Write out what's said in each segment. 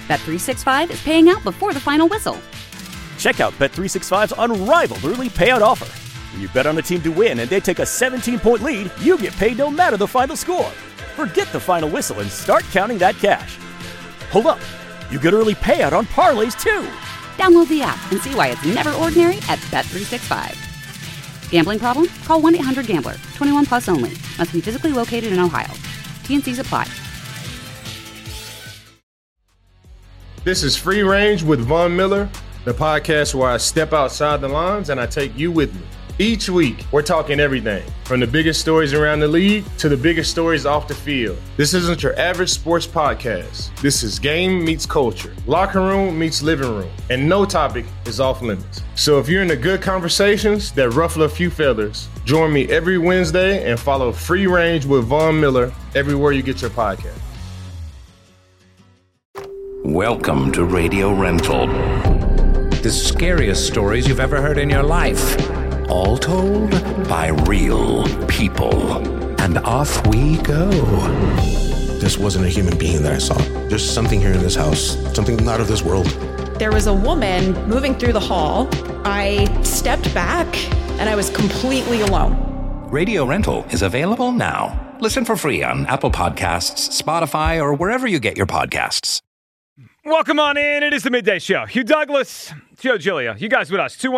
Bet365 is paying out before the final whistle. Check out Bet365's unrivaled early payout offer. When you bet on a team to win and they take a 17-point lead, you get paid no matter the final score. Forget the final whistle and start counting that cash. Hold up. You get early payout on parlays, too. Download the app and see why it's never ordinary at Bet365. Gambling problem? Call 1-800-GAMBLER. 21 plus only. Must be physically located in Ohio. T&Cs apply. This is Free Range with Von Miller, the podcast where I step outside the lines and I take you with me. Each week, we're talking everything from the biggest stories around the league to the biggest stories off the field. This isn't your average sports podcast. This is game meets culture, locker room meets living room, and no topic is off limits. So if you're into good conversations that ruffle a few feathers, join me every Wednesday and follow Free Range with Von Miller everywhere you get your podcast. Welcome to Radio Rental. The scariest stories you've ever heard in your life. All told by real people. And off we go. This wasn't a human being that I saw. There's something here in this house, something not of this world. There was a woman moving through the hall. I stepped back and I was completely alone. Radio Rental is available now. Listen for free on Apple Podcasts, Spotify, or wherever you get your podcasts. Welcome on in. It is the Midday Show. Hugh Douglas, Joe Giglio. You guys with us.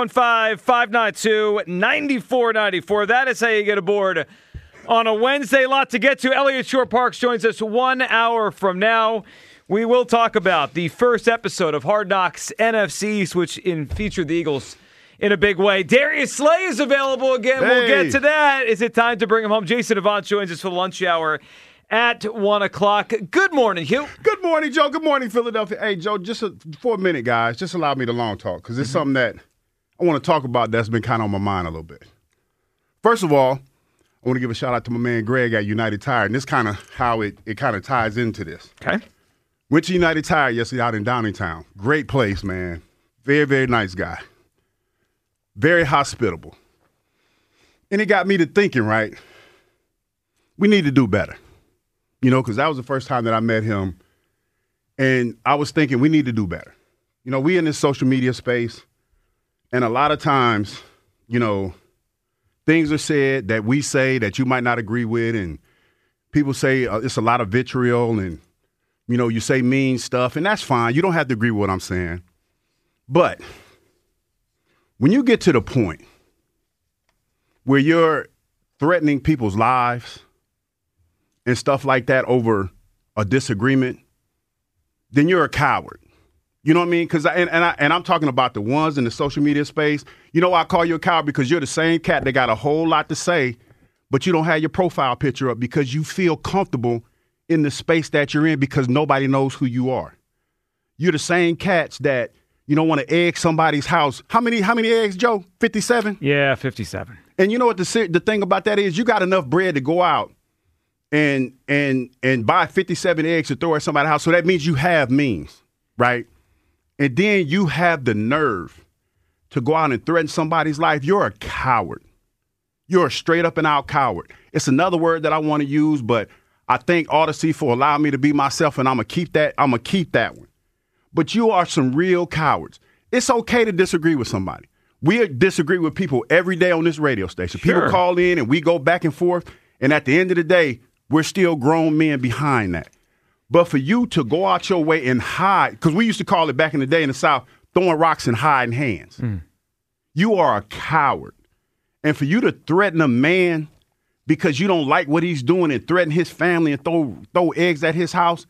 215-592-9494. That is how you get aboard on a Wednesday. A lot to get to. Elliott Shore-Parks joins us 1 hour from now. We will talk about the first episode of Hard Knocks NFC East, which featured the Eagles in a big way. Darius Slay is available again. Hey. We'll get to that. Is it time to bring him home? Jason Avant joins us for the lunch hour at 1 o'clock. Good morning, Hugh. Good morning, Joe. Good morning, Philadelphia. Hey, Joe, just for a minute, guys, just allow me to long talk because it's something that I want to talk about that's been kind of on my mind a little bit. First of all, I want to give a shout out to my man Greg at United Tire, and this kind of how it kind of ties into this. Okay. Went to United Tire yesterday out in Downingtown. Great place, man. Very, very nice guy. Very hospitable. And it got me to thinking, right, we need to do better. You know, because that was the first time that I met him. And I was thinking we need to do better. You know, we in this social media space, and a lot of times, you know, things are said that we say that you might not agree with, and people say it's a lot of vitriol, and, you know, you say mean stuff, and that's fine. You don't have to agree with what I'm saying. But when you get to the point where you're threatening people's lives and stuff like that over a disagreement, then you're a coward. You know what I mean? Because I'm talking about the ones in the social media space. You know why I call you a coward? Because you're the same cat that got a whole lot to say, but you don't have your profile picture up because you feel comfortable in the space that you're in because nobody knows who you are. You're the same cats that you don't want to egg somebody's house. How many eggs, Joe? 57? Yeah, 57. And you know what the thing about that is? You got enough bread to go out and buy 57 eggs to throw at somebody's house. So that means you have means, right? And then you have the nerve to go out and threaten somebody's life. You're a coward. You're a straight up and out coward. It's another word that I want to use, but I thank Odyssey for allowing me to be myself, and I'm gonna keep that one. But you are some real cowards. It's okay to disagree with somebody. We disagree with people every day on this radio station. Sure. People call in and we go back and forth, and at the end of the day, we're still grown men behind that. But for you to go out your way and hide, because we used to call it back in the day in the South, throwing rocks and hiding hands. You are a coward. And for you to threaten a man because you don't like what he's doing and threaten his family and throw eggs at his house,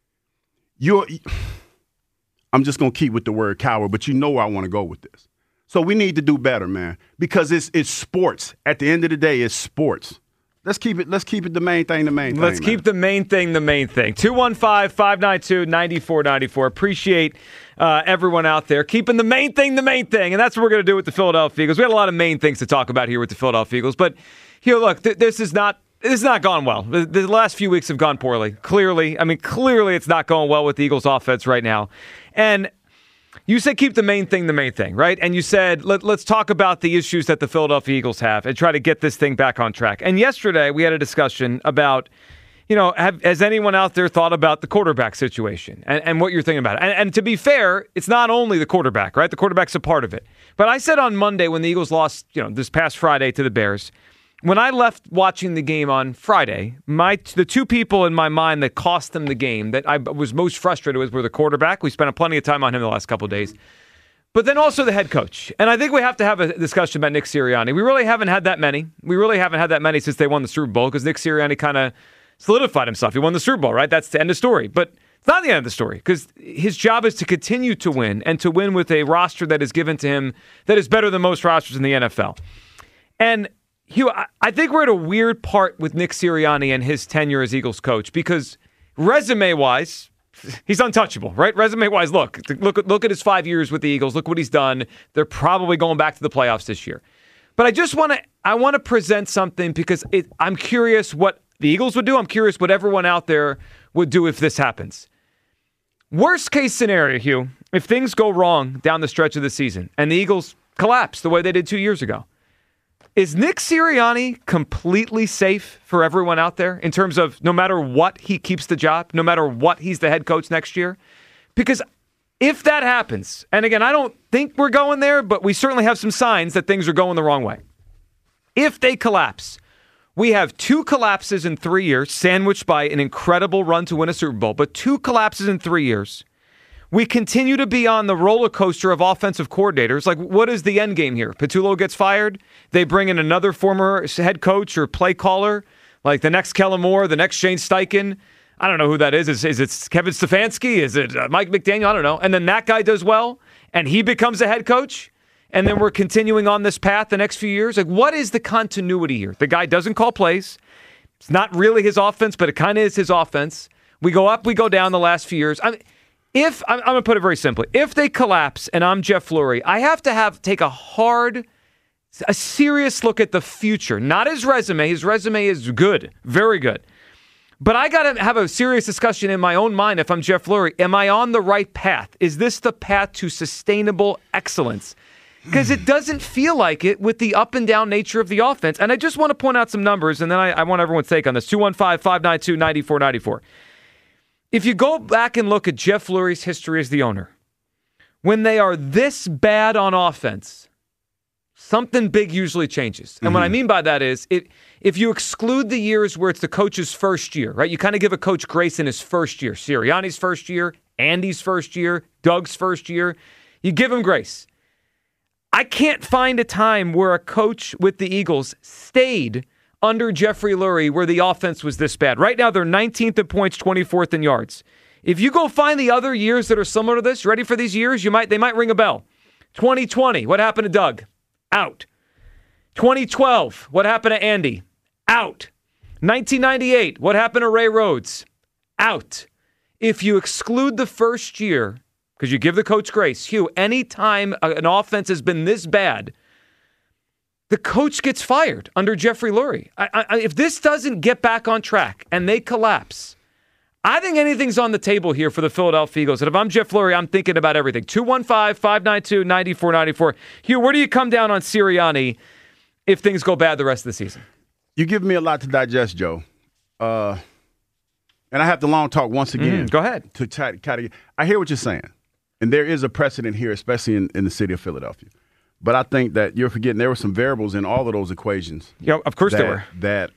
I'm just going to keep with the word coward, but you know where I want to go with this. So we need to do better, man, because it's sports. At the end of the day, it's sports. Let's keep it the main thing, Let's keep the main thing the main thing. 215-592-9494. Appreciate everyone out there keeping the main thing the main thing, and that's what we're going to do with the Philadelphia Eagles. We had a lot of main things to talk about here with the Philadelphia Eagles, but here, look, this is not gone well. The last few weeks have gone poorly. Clearly it's not going well with the Eagles offense right now. And you said keep the main thing, right? And you said let's talk about the issues that the Philadelphia Eagles have and try to get this thing back on track. And yesterday we had a discussion about has anyone out there thought about the quarterback situation and what you're thinking about? And to be fair, it's not only the quarterback, right? The quarterback's a part of it. But I said on Monday when the Eagles lost, this past Friday to the Bears, when I left watching the game on Friday, the two people in my mind that cost them the game that I was most frustrated with were the quarterback. We spent plenty of time on him the last couple of days. But then also the head coach. And I think we have to have a discussion about Nick Sirianni. We really haven't had that many. We really haven't had that many since they won the Super Bowl because Nick Sirianni kind of solidified himself. He won the Super Bowl, right? That's the end of the story. But it's not the end of the story because his job is to continue to win and to win with a roster that is given to him that is better than most rosters in the NFL. And Hugh, I think we're at a weird part with Nick Sirianni and his tenure as Eagles coach because resume-wise, he's untouchable, right? Resume-wise, look at his 5 years with the Eagles. Look what he's done. They're probably going back to the playoffs this year. But I want to present something because I'm curious what the Eagles would do. I'm curious what everyone out there would do if this happens. Worst case scenario, Hugh, if things go wrong down the stretch of the season and the Eagles collapse the way they did 2 years ago, is Nick Sirianni completely safe for everyone out there in terms of no matter what, he keeps the job, no matter what, he's the head coach next year? Because if that happens, and again, I don't think we're going there, but we certainly have some signs that things are going the wrong way. If they collapse, we have 2 collapses in 3 years, sandwiched by an incredible run to win a Super Bowl, but 2 collapses in 3 years. We continue to be on the roller coaster of offensive coordinators. Like, what is the end game here? Patullo gets fired. They bring in another former head coach or play caller, like the next Kellen Moore, the next Shane Steichen. I don't know who that is. Is it Kevin Stefanski? Is it Mike McDaniel? I don't know. And then that guy does well, and he becomes a head coach. And then we're continuing on this path the next few years. Like, what is the continuity here? The guy doesn't call plays. It's not really his offense, but it kind of is his offense. We go up, we go down the last few years. I'm going to put it very simply. If they collapse and I'm Jeff Lurie, I have to take a serious look at the future. Not his resume. His resume is good, very good. But I got to have a serious discussion in my own mind if I'm Jeff Lurie. Am I on the right path? Is this the path to sustainable excellence? Because it doesn't feel like it with the up and down nature of the offense. And I just want to point out some numbers, and then I want everyone's take on this. 215-592-9494. If you go back and look at Jeff Lurie's history as the owner, when they are this bad on offense, something big usually changes. And what I mean by that is if you exclude the years where it's the coach's first year, right? You kind of give a coach grace in his first year. Sirianni's first year, Andy's first year, Doug's first year. You give him grace. I can't find a time where a coach with the Eagles stayed under Jeffrey Lurie where the offense was this bad. Right now, they're 19th in points, 24th in yards. If you go find the other years that are similar to this, ready for these years, they might ring a bell. 2020, what happened to Doug? Out. 2012, what happened to Andy? Out. 1998, what happened to Ray Rhodes? Out. If you exclude the first year, because you give the coach grace, Hugh, anytime an offense has been this bad, the coach gets fired under Jeffrey Lurie. If this doesn't get back on track and they collapse, I think anything's on the table here for the Philadelphia Eagles. And if I'm Jeff Lurie, I'm thinking about everything. 215-592-9494. Hugh, where do you come down on Sirianni if things go bad the rest of the season? You give me a lot to digest, Joe. And I have the long talk once again. Go ahead. I hear what you're saying. And there is a precedent here, especially in the city of Philadelphia. But I think that you're forgetting there were some variables in all of those equations. Yeah, of course there were. That,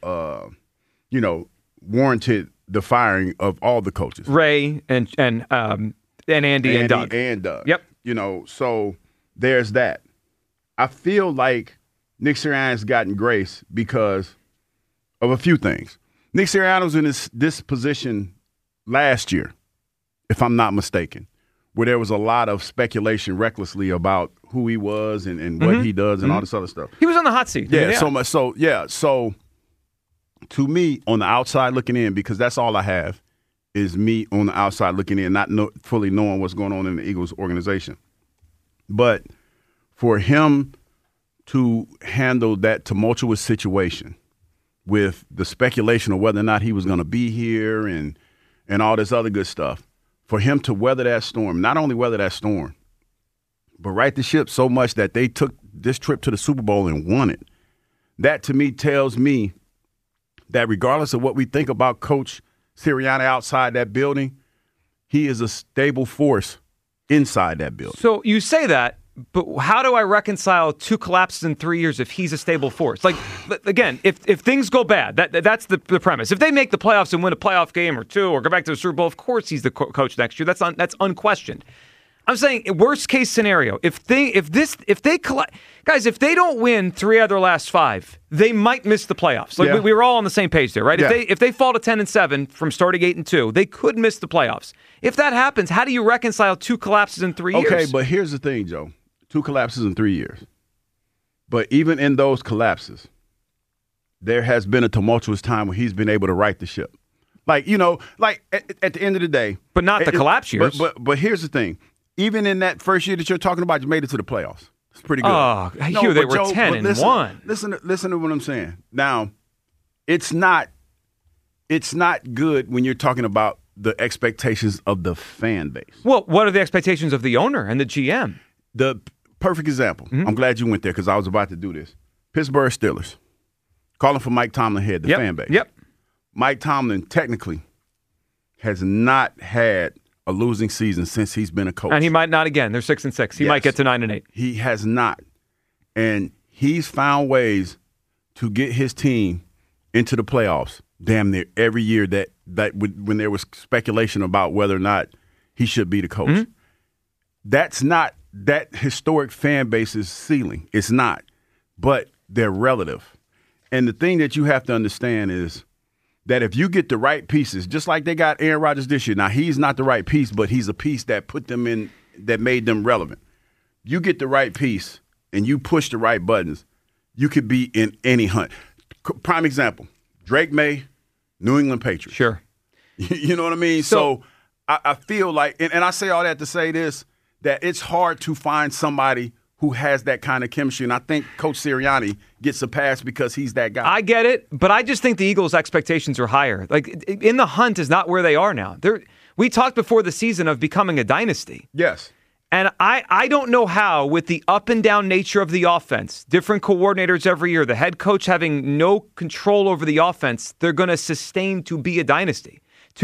warranted the firing of all the coaches. Ray and Andy and Doug. Yep. So there's that. I feel like Nick Sirianni's gotten grace because of a few things. Nick Sirianni was in this position last year, if I'm not mistaken, where there was a lot of speculation recklessly about who he was and what he does and all this other stuff. He was on the hot seat. Yeah, so much. So, So to me, on the outside looking in, because that's all I have, is me on the outside looking in, not fully knowing what's going on in the Eagles organization. But for him to handle that tumultuous situation with the speculation of whether or not he was going to be here and all this other good stuff, for him to weather that storm, not only weather that storm, but right the ship so much that they took this trip to the Super Bowl and won it. That, to me, tells me that regardless of what we think about Coach Sirianni outside that building, he is a stable force inside that building. So you say that, but how do I reconcile 2 collapses in 3 years if he's a stable force? Like, again, if things go bad, that's the premise. If they make the playoffs and win a playoff game or 2 or go back to the Super Bowl, of course he's the coach next year. That's unquestioned. I'm saying worst case scenario. If they don't win 3 out of their last 5, they might miss the playoffs. Like we were all on the same page there, right? Yeah. If they fall to 10-7 from starting 8-2, they could miss the playoffs. If that happens, how do you reconcile 2 collapses in 3 years? Okay, but here's the thing, Joe. 2 collapses in 3 years. But even in those collapses, there has been a tumultuous time where he's been able to right the ship. Like, at the end of the day. But not the collapse years. But here's the thing. Even in that first year that you're talking about, you made it to the playoffs. It's pretty good. Oh, they were 10-1. Listen to what I'm saying. Now, it's not good when you're talking about the expectations of the fan base. Well, what are the expectations of the owner and the GM? The perfect example. Mm-hmm. I'm glad you went there because I was about to do this. Pittsburgh Steelers. Calling for Mike Tomlin head, the fan base. Yep. Mike Tomlin technically has not had a losing season since he's been a coach. And he might not again. They're 6-6. He might get to 9-8. He has not. And he's found ways to get his team into the playoffs damn near every year when there was speculation about whether or not he should be the coach. Mm-hmm. That's not that historic fan base's ceiling. It's not. But they're relative. And the thing that you have to understand is that if you get the right pieces, just like they got Aaron Rodgers this year, now he's not the right piece, but he's a piece that put them in, that made them relevant. You get the right piece and you push the right buttons, you could be in any hunt. Prime example, Drake May, New England Patriots. Sure. You know what I mean? So I feel like, and I say all that to say this, that it's hard to find somebody who has that kind of chemistry. And I think Coach Sirianni gets a pass because he's that guy. I get it, but I just think the Eagles' expectations are higher. Like, in the hunt is not where they are now. We talked before the season of becoming a dynasty. Yes. And I don't know how, with the up and down nature of the offense, different coordinators every year, the head coach having no control over the offense, they're going to sustain to be a dynasty.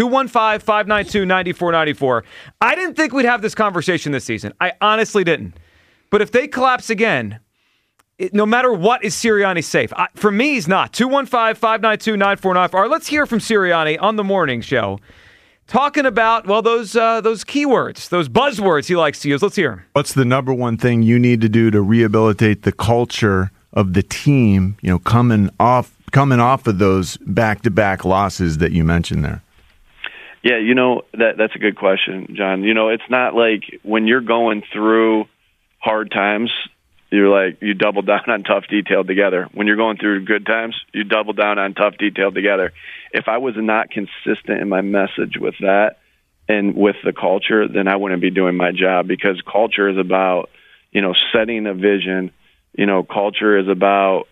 215-592-9494. I didn't think we'd have this conversation this season. I honestly didn't. But if they collapse again, no matter what, is Sirianni safe? For me, he's not. 215-592-9494. All right, let's hear from Sirianni on the morning show, talking about, well, those keywords, those buzzwords he likes to use. Let's hear him. What's the number one thing you need to do to rehabilitate the culture of the team, coming off of those back-to-back losses that you mentioned there? Yeah, that's a good question, John. It's not like when you're going through hard times, you double down on tough, detailed together. When you're going through good times, you double down on tough, detailed together. If I was not consistent in my message with that and with the culture, then I wouldn't be doing my job, because culture is about, setting a vision. Culture is about,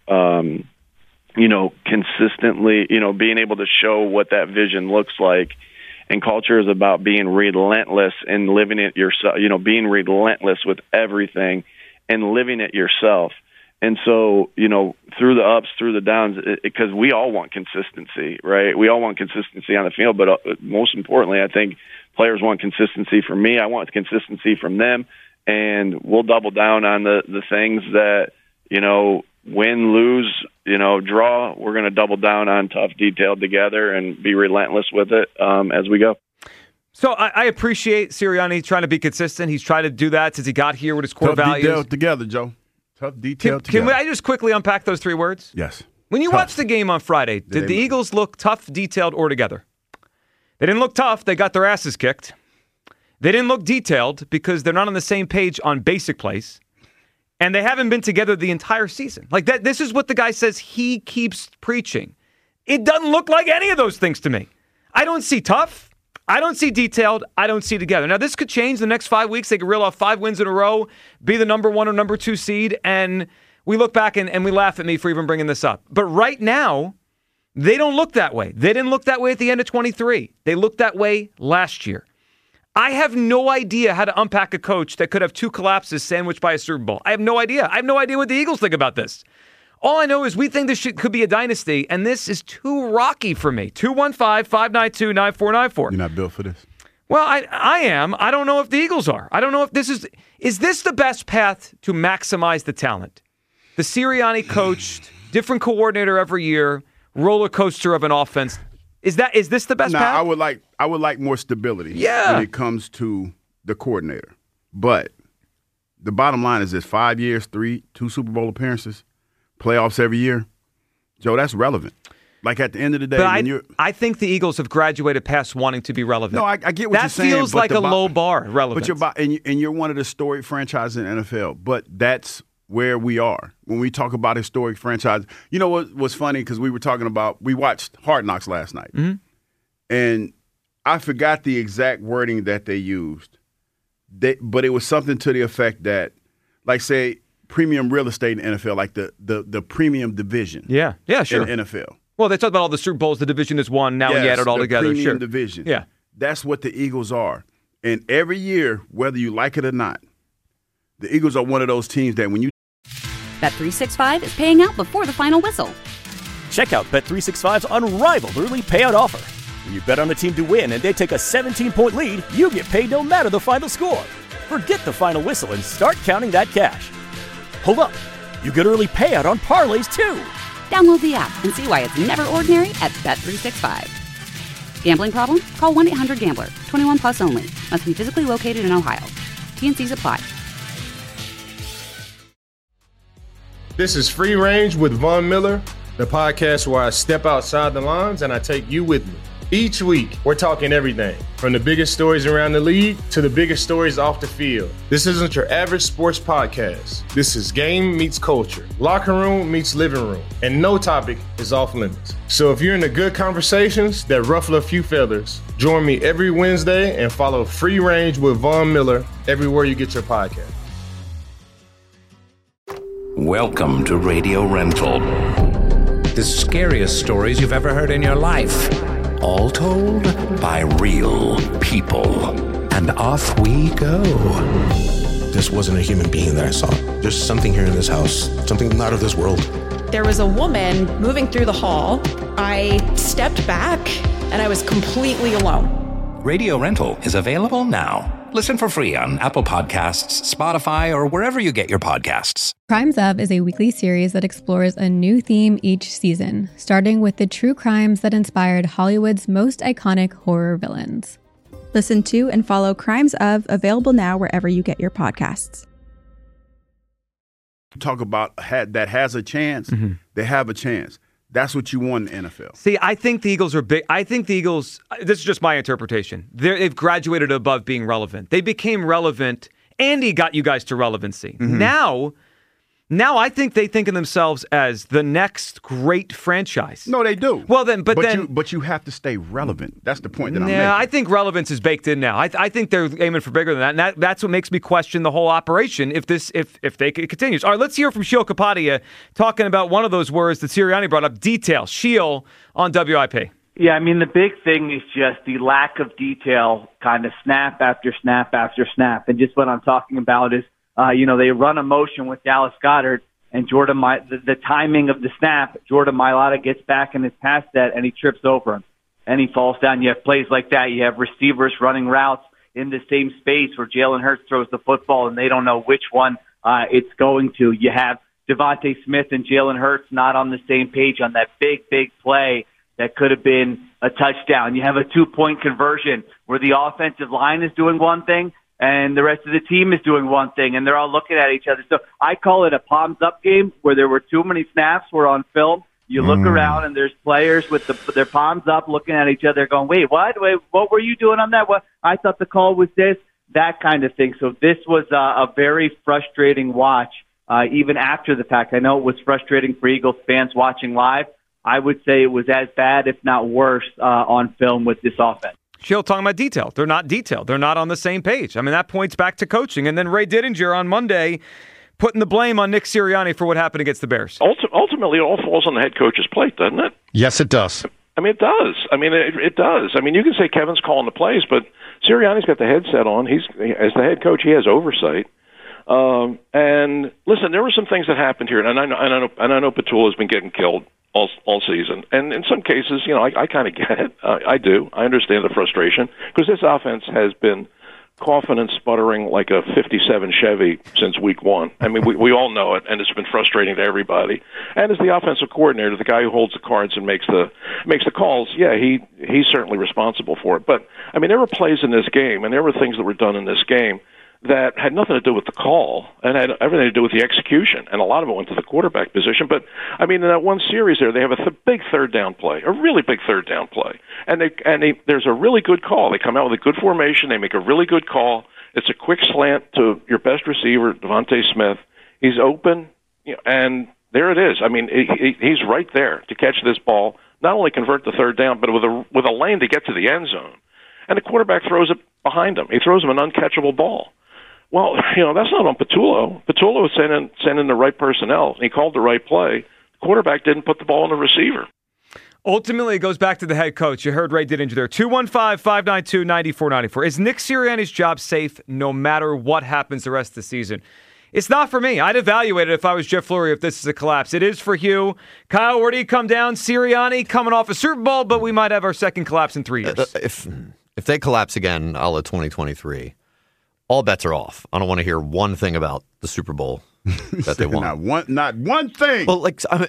consistently, being able to show what that vision looks like. And culture is about being relentless and living it yourself, being relentless with everything and living it yourself. And so, through the ups, through the downs, because we all want consistency, right? We all want consistency on the field, but most importantly, I think players want consistency from me. I want consistency from them, and we'll double down on the things that, win, lose, draw. We're going to double down on tough, detailed together and be relentless with it as we go. So I appreciate Sirianni trying to be consistent. He's tried to do that since he got here with his core values. Tough, detailed together, Joe. Tough, detailed together. Can I just quickly unpack those 3 words? Yes. When you watched the game on Friday, did the Eagles look tough, detailed, or together? They didn't look tough. They got their asses kicked. They didn't look detailed because they're not on the same page on basic plays. And they haven't been together the entire season. Like that. This is what the guy says he keeps preaching. It doesn't look like any of those things to me. I don't see tough. I don't see detailed. I don't see together. Now, this could change the next 5 weeks. They could reel off 5 wins in a row, be the number 1 or number 2 seed, and we look back and we laugh at me for even bringing this up. But right now, they don't look that way. They didn't look that way at the end of 23. They looked that way last year. I have no idea how to unpack a coach that could have 2 collapses sandwiched by a Super Bowl. I have no idea. I have no idea what the Eagles think about this. All I know is we think this could be a dynasty, and this is too rocky for me. 215-592-9494. You're not built for this? Well, I am. I don't know if the Eagles are. I don't know if this is this the best path to maximize the talent? The Sirianni coached, different coordinator every year, roller coaster of an offense. Is this the best path? I would like more stability when it comes to the coordinator. But the bottom line is this: 5 years, 2 Super Bowl appearances, playoffs every year. Joe, that's relevant. Like at the end of the day, I think the Eagles have graduated past wanting to be relevant. No, I get what you're saying. That feels like a low bar, relevant. But you're one of the storied franchises in the NFL. But that's where we are when we talk about historic franchises. You know what was funny? Because we watched Hard Knocks last night, and I forgot the exact wording that they used. But it was something to the effect that, like, say, premium real estate in the NFL, like the premium division. Yeah, sure. In the NFL. Well, they talk about all the Super Bowls the division has won. Now you add it all together. Premium Sure. division. Yeah. That's what the Eagles are. And every year, whether you like it or not, the Eagles are one of those teams that when you Bet365 is paying out before the final whistle. Check out Bet365's unrivaled early payout offer. When you bet on a team to win and they take a 17-point lead, you get paid no matter the final score. Forget the final whistle and start counting that cash. Hold up. You get early payout on parlays, too. Download the app and see why it's never ordinary at Bet365. Gambling problem? Call 1-800-GAMBLER. 21 plus only. Must be physically located in Ohio. T&Cs apply. This is Free Range with Von Miller, the podcast where I step outside the lines and I take you with me. Each week, we're talking everything from the biggest stories around the league to the biggest stories off the field. This isn't your average sports podcast. This is game meets culture, locker room meets living room, and no topic is off limits. So if you're into good conversations that ruffle a few feathers, join me every Wednesday and follow Free Range with Von Miller everywhere you get your podcast. Welcome to Radio Rental. The scariest stories you've ever heard in your life. All told by real people. And off we go. This wasn't a human being that I saw. There's something here in this house, something not of this world. There was a woman moving through the hall. I stepped back and I was completely alone. Radio Rental is available now. Listen for free on Apple Podcasts, Spotify, or wherever you get your podcasts. Crimes Of is a weekly series that explores a new theme each season, starting with the true crimes that inspired Hollywood's most iconic horror villains. Listen to and follow Crimes Of, available now wherever you get your podcasts. talk about that has a chance, they have a chance. That's what you want in the NFL. See, I think the Eagles are big. I think the Eagles, this is just my interpretation, they've graduated above being relevant. They became relevant. Andy got you guys to relevancy. Now I think they think of themselves as the next great franchise. No, they do. Well, then, but you have to stay relevant. That's the point that I'm making. Yeah, I think relevance is baked in now. I think they're aiming for bigger than that, and that's what makes me question the whole operation if they continues. All right, let's hear from Sheil Kapadia talking about one of those words that Sirianni brought up, detail. Sheil on WIP. Yeah, I mean, the big thing is just the lack of detail, kind of snap after snap after snap. And just what I'm talking about is, they run a motion with Dallas Goedert, and the timing of the snap, Jordan Mailata gets back in his pass set, and he trips over him, and he falls down. You have plays like that. You have receivers running routes in the same space where Jalen Hurts throws the football, and they don't know which one it's going to. You have Devontae Smith and Jalen Hurts not on the same page on that big, big play that could have been a touchdown. You have a 2-point conversion where the offensive line is doing one thing and the rest of the team is doing one thing, and they're all looking at each other. So I call it a palms-up game where there were too many snaps were on film. You look around, and there's players with their palms up looking at each other going, wait, what were you doing on that? What? I thought the call was this, that kind of thing. So this was a very frustrating watch, even after the fact. I know it was frustrating for Eagles fans watching live. I would say it was as bad, if not worse, on film with this offense. Sheil talking about detail. They're not detailed. They're not on the same page. I mean, that points back to coaching. And then Ray Didinger on Monday putting the blame on Nick Sirianni for what happened against the Bears. Ultimately, it all falls on the head coach's plate, doesn't it? Yes, it does. I mean, it does. I mean, it does. I mean, you can say Kevin's calling the plays, but Sirianni's got the headset on. As the head coach, he has oversight. And listen, there were some things that happened here, and I know Petula has been getting killed all season, and in some cases, I kind of get it. I do. I understand the frustration because this offense has been coughing and sputtering like a '57 Chevy since week one. I mean, we all know it, and it's been frustrating to everybody. And as the offensive coordinator, the guy who holds the cards and makes the calls, yeah, he's certainly responsible for it. But I mean, there were plays in this game, and there were things that were done in this game that had nothing to do with the call and had everything to do with the execution, and a lot of it went to the quarterback position. But, I mean, in that one series there, they have a big third down play, a really big third down play, and there's a really good call. They come out with a good formation. They make a really good call. It's a quick slant to your best receiver, Devontae Smith. He's open, and there it is. I mean, he's right there to catch this ball, not only convert the third down, but with a lane to get to the end zone. And the quarterback throws it behind him. He throws him an uncatchable ball. Well, that's not on Petullo. Petullo was sending the right personnel. He called the right play. The quarterback didn't put the ball on the receiver. Ultimately, it goes back to the head coach. You heard Ray Didinger there. 215-592-9494. Is Nick Sirianni's job safe no matter what happens the rest of the season? It's not for me. I'd evaluate it if I was Jeff Lurie if this is a collapse. It is for Hugh. Kyle, where do you come down? Sirianni coming off a Super Bowl, but we might have our second collapse in 3 years. If they collapse again, a la 2023, all bets are off. I don't want to hear one thing about the Super Bowl that they won. Not one thing. Well,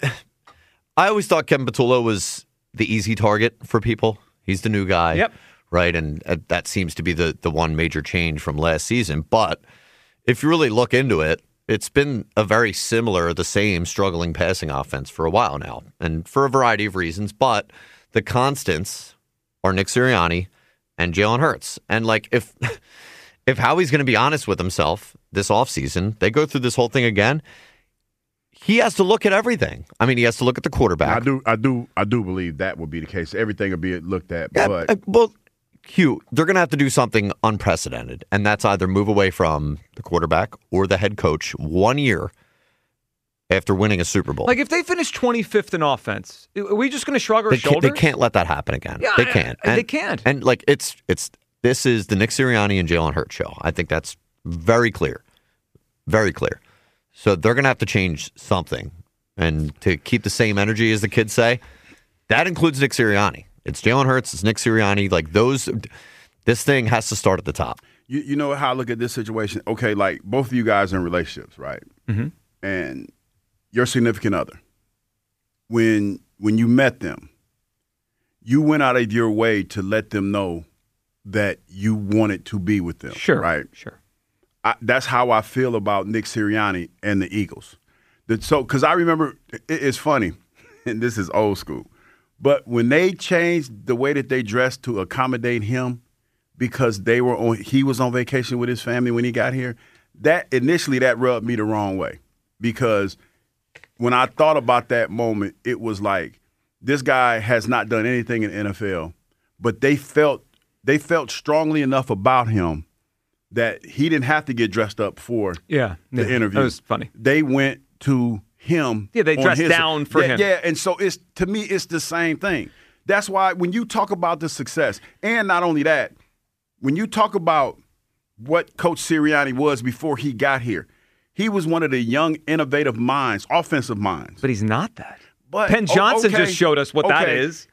I always thought Kevin Petullo was the easy target for people. He's the new guy. Yep. Right? And that seems to be the one major change from last season. But if you really look into it, it's been a very similar, the same struggling passing offense for a while now. And for a variety of reasons. But the constants are Nick Sirianni and Jalen Hurts. And if Howie's going to be honest with himself this offseason, they go through this whole thing again, he has to look at everything. I mean, he has to look at the quarterback. I do believe that will be the case. Everything will be looked at. Yeah, well, Hugh, they're going to have to do something unprecedented, and that's either move away from the quarterback or the head coach 1 year after winning a Super Bowl. Like, if they finish 25th in offense, are we just going to shrug our shoulders? They can't let that happen again. Yeah, they can't. They can't. And this is the Nick Sirianni and Jalen Hurts show. I think that's very clear. Very clear. So they're going to have to change something. And to keep the same energy, as the kids say, that includes Nick Sirianni. It's Jalen Hurts, it's Nick Sirianni. This thing has to start at the top. You know how I look at this situation? Okay, both of you guys are in relationships, right? Mm-hmm. And your significant other, when you met them, you went out of your way to let them know that you wanted to be with them. Sure. Right? Sure. That's how I feel about Nick Sirianni and the Eagles. Because I remember, it's funny, and this is old school, but when they changed the way that they dressed to accommodate him because he was on vacation with his family when he got here, that rubbed me the wrong way. Because when I thought about that moment, it was like, this guy has not done anything in the NFL, but they felt strongly enough about him that he didn't have to get dressed up for the interview. That was funny. They went to him. Yeah, they dressed down for him. Yeah, and so to me, it's the same thing. That's why when you talk about the success, and not only that, when you talk about what Coach Sirianni was before he got here, he was one of the young, innovative minds, offensive minds. But he's not that. But Penn Johnson just showed us what that is.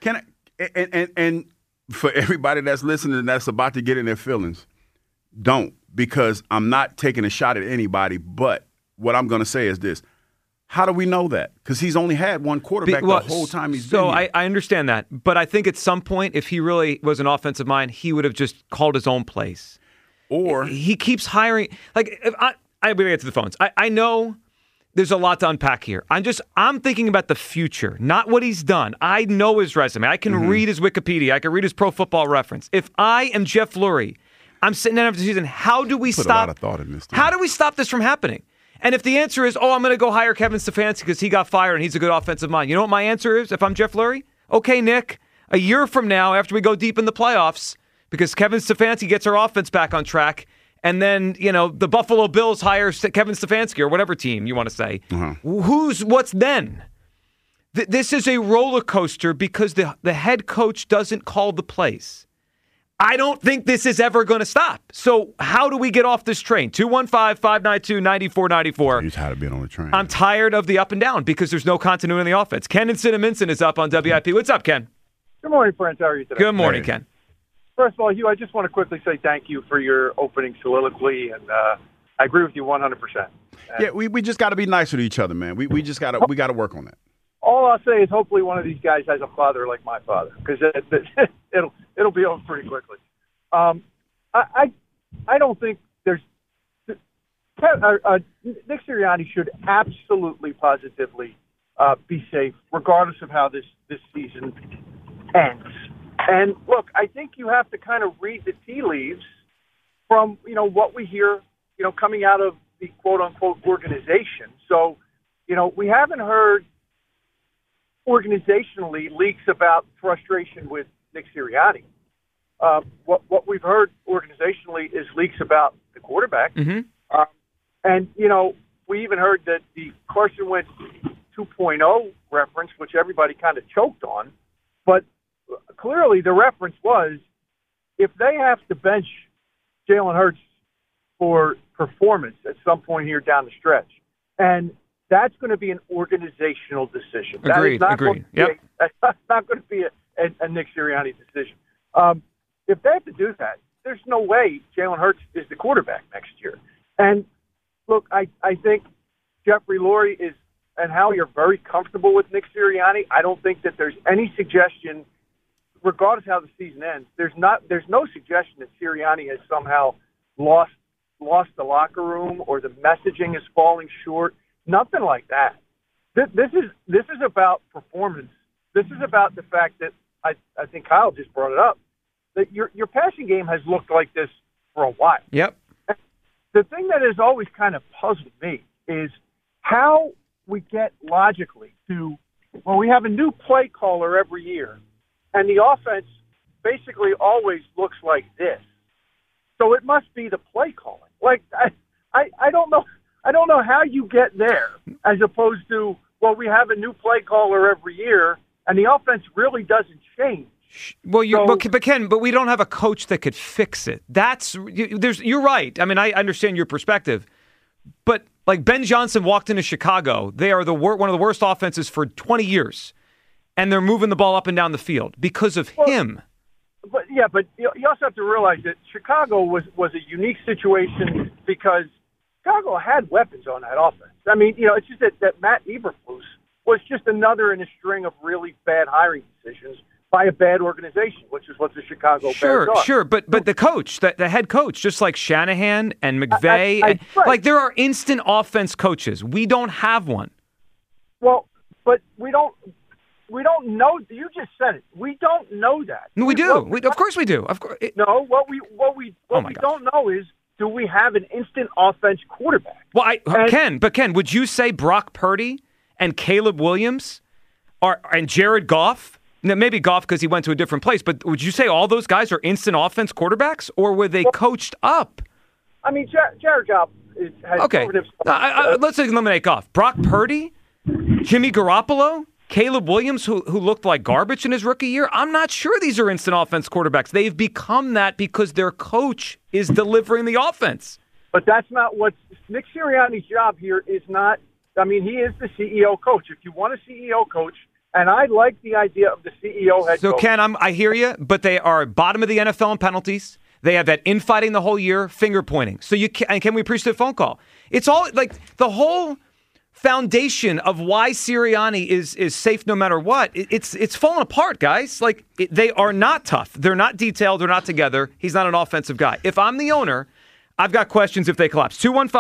And for everybody that's listening that's about to get in their feelings, don't, because I'm not taking a shot at anybody, but what I'm going to say is this. How do we know that? Because he's only had one quarterback the whole time he's been here. So I understand that, but I think at some point, if he really was an offensive mind, he would have just called his own plays. Or he keeps hiring. I'm going to get to the phones. I know there's a lot to unpack here. I'm thinking about the future, not what he's done. I know his resume. I can read his Wikipedia. I can read his Pro Football Reference. If I am Jeff Lurie, I'm sitting down after the season. How do we stop? A lot of thought in this. How do we stop this from happening? And if the answer is, I'm going to go hire Kevin Stefanski because he got fired and he's a good offensive mind. You know what my answer is if I'm Jeff Lurie? Okay, Nick, a year from now, after we go deep in the playoffs, because Kevin Stefanski gets our offense back on track, and then, the Buffalo Bills hire Kevin Stefanski or whatever team you want to say. What's then? This is a roller coaster because the head coach doesn't call the plays. I don't think this is ever going to stop. So how do we get off this train? 215-592-9494. You're tired of being on the train. I'm tired of the up and down because there's no continuity in the offense. Ken in Cinnaminson is up on WIP. What's up, Ken? Good morning, friends. How are you today? Good morning, Ken. First of all, Hugh, I just want to quickly say thank you for your opening soliloquy, and I agree with you 100%. Yeah, we just got to be nicer to each other, man. We just got to work on that. All I'll say is hopefully one of these guys has a father like my father, because it'll be over pretty quickly. I don't think there's Nick Sirianni should absolutely positively be safe, regardless of how this season ends. And look, I think you have to kind of read the tea leaves from what we hear coming out of the quote unquote organization. So we haven't heard organizationally leaks about frustration with Nick Sirianni. What we've heard organizationally is leaks about the quarterback. Mm-hmm. And we even heard that the Carson Wentz 2.0 reference, which everybody kind of choked on, but clearly the reference was if they have to bench Jalen Hurts for performance at some point here down the stretch, and that's going to be an organizational decision. Agreed. That's not going to be a Nick Sirianni decision. If they have to do that, there's no way Jalen Hurts is the quarterback next year. And look, I think Jeffrey Lurie and Howie are very comfortable with Nick Sirianni. I don't think that there's any suggestion, regardless of how the season ends, there's no suggestion that Sirianni has somehow lost the locker room or the messaging is falling short. Nothing like that. This is about performance. This is about the fact that I think Kyle just brought it up, that your passing game has looked like this for a while. Yep. The thing that has always kind of puzzled me is how we get logically to, well, we have a new play caller every year, and the offense basically always looks like this. So it must be the play calling. Like, I don't know. I don't know how you get there as opposed to, well, we have a new play caller every year, and the offense really doesn't change. Well, but we don't have a coach that could fix it. You're right. I mean, I understand your perspective, but like Ben Johnson walked into Chicago, they are one of the worst offenses for 20 years, and they're moving the ball up and down the field because of him. But you also have to realize that Chicago was a unique situation because Chicago had weapons on that offense. I mean, it's just that Matt Eberflus was just another in a string of really bad hiring decisions by a bad organization, which is what the Chicago Bears are. Sure, but the coach, the head coach, just like Shanahan and McVay, like there are instant offense coaches. We don't have one. Well, but we don't know. You just said it. We don't know that. No, we do. Of course we do. Of course. No, what we don't know is, do we have an instant offense quarterback? Well, Ken, would you say Brock Purdy and Caleb Williams and Jared Goff? Now, maybe Goff because he went to a different place, but would you say all those guys are instant offense quarterbacks, or were they coached up? I mean, Jared Goff has proven himself. Let's eliminate Goff. Brock Purdy, Jimmy Garoppolo, Caleb Williams, who looked like garbage in his rookie year. I'm not sure these are instant offense quarterbacks. They've become that because their coach is delivering the offense. But that's not what Nick Sirianni's job here is not. I mean, he is the CEO coach. If you want a CEO coach, and I like the idea of the CEO head coach. So, Ken, I hear you, but they are bottom of the NFL in penalties. They have that infighting the whole year, finger pointing. So can we appreciate the phone call? It's all like the whole foundation of why Sirianni is safe no matter what. It's falling apart, guys. Like they are not tough. They're not detailed. They're not together. He's not an offensive guy. If I'm the owner, I've got questions if they collapse.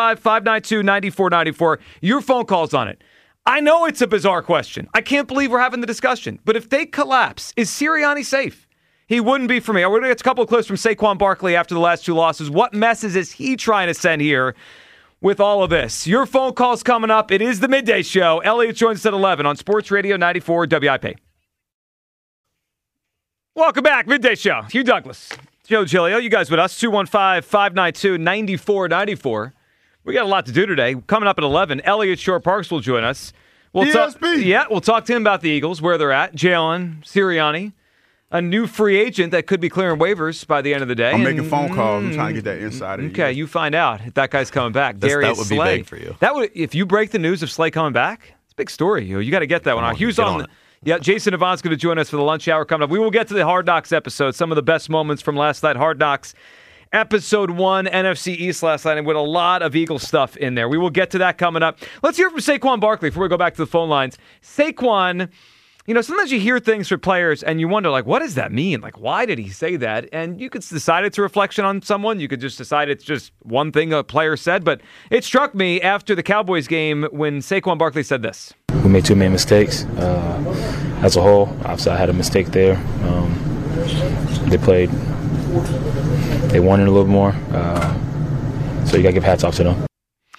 215-592-9494. Your phone call's on it. I know it's a bizarre question. I can't believe we're having the discussion. But if they collapse, is Sirianni safe? He wouldn't be for me. We're going to get a couple of clips from Saquon Barkley after the last two losses. What message is he trying to send here with all of this? Your phone call's coming up. It is the Midday Show. Elliot joins us at 11 on Sports Radio 94 WIP. Welcome back. Midday Show. Hugh Douglas, Joe Giglio. You guys with us. 215-592-9494. We got a lot to do today. Coming up at 11, Elliot Shore-Parks will join us. We'll talk to him about the Eagles, where they're at, Jalen, Sirianni. a new free agent that could be clearing waivers by the end of the day. I'm making phone calls. I'm trying to get that insider. Okay, you find out if that guy's coming back. Darius That would Slay. be big for you. That would, if you break the news of Slay coming back, it's a big story. You got to get that one on. Hughes on. Yeah, Jason Avon's going to join us for the lunch hour coming up. We will get to the Hard Knocks episode, some of the best moments from last night. Hard Knocks Episode 1, NFC East last night, and with a lot of Eagle stuff in there. We will get to that coming up. Let's hear from Saquon Barkley before we go back to the phone lines. Saquon, sometimes you hear things for players and you wonder, like, what does that mean? Like, why did he say that? And you could decide it's a reflection on someone. You could just decide it's just one thing a player said. But it struck me after the Cowboys game when Saquon Barkley said this. We made too many mistakes as a whole. Obviously, I had a mistake there. They wanted a little more. So you got to give hats off to them.